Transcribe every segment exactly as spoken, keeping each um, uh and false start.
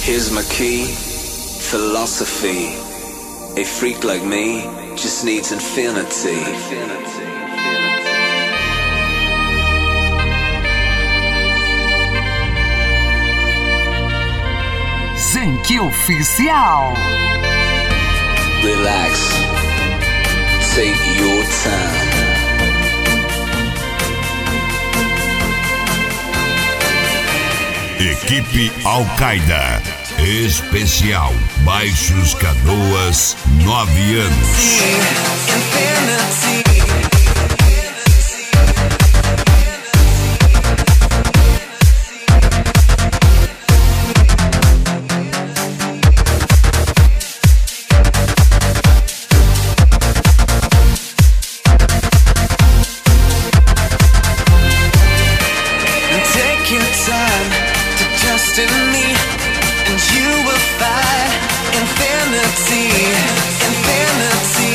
Here's my key, philosophy. A freak like me just needs infinity. Zenki Oficial. Relax, take your time. Equipe Al-Qaeda. Especial Baixos Canoas, nove anos. Take your time to trust in me, and you will find infinity, infinity.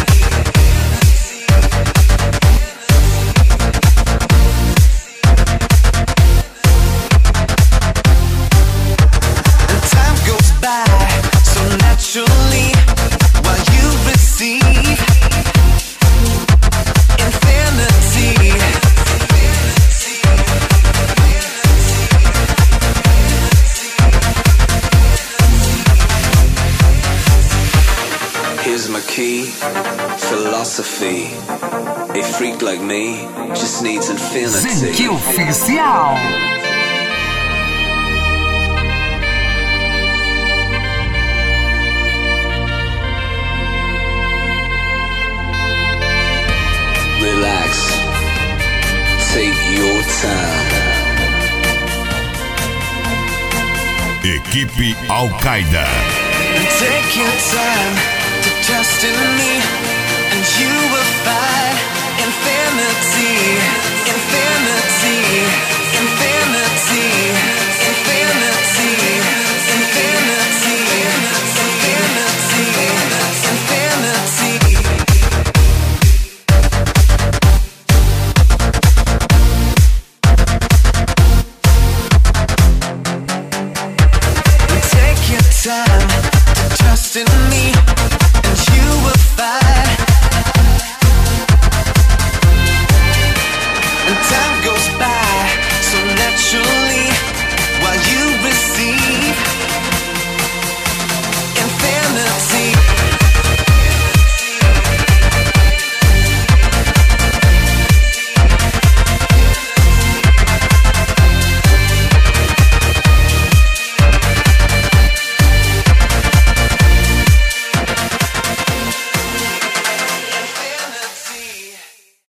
And time goes by so naturally while you receive infinity. Here's my key, philosophy. A freak like me just needs infinity. Zenki Oficial. Relax, take your time. Equipe Al-Qaeda. Take your time to trust in me, and you will find infinity, infinity, infinity.